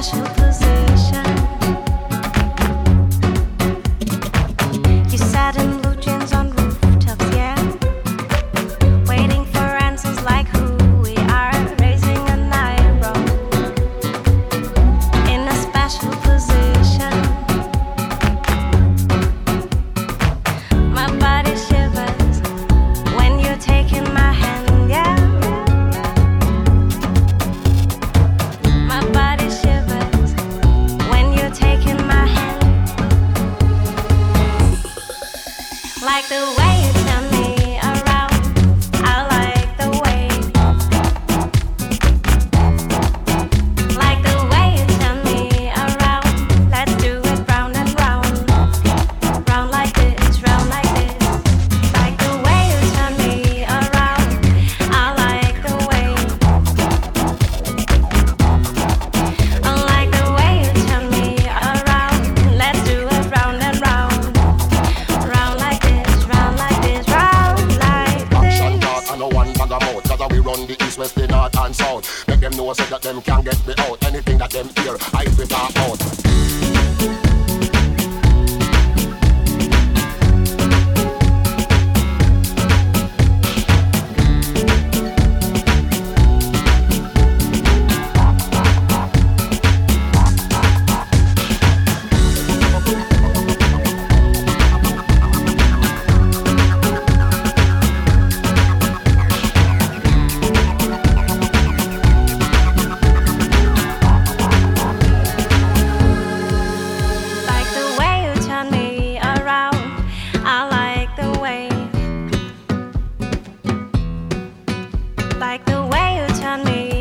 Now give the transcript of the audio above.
special position. You sat in blue jeans on rooftops, yeah, waiting for answers like who we are, raising an eyebrow in a special position. My body shivers when you're taking my hand, yeah. My body shivers when you're taking my hand. Like the way you turn me around, I like the way. Like the way you turn me around, let's do it round and round. Round like this, round like this. Like the way you turn me around, I like the way. I like the way you turn me around, let's do it round and round. Round like this, round like this, round like Action talk this. and no one bag about. Cause we run the east, west, the north and south. Make them know so that them can't get me out. Anything that them hear, I will talk out. Like the way you turn me around, I like the way. Like the way you turn me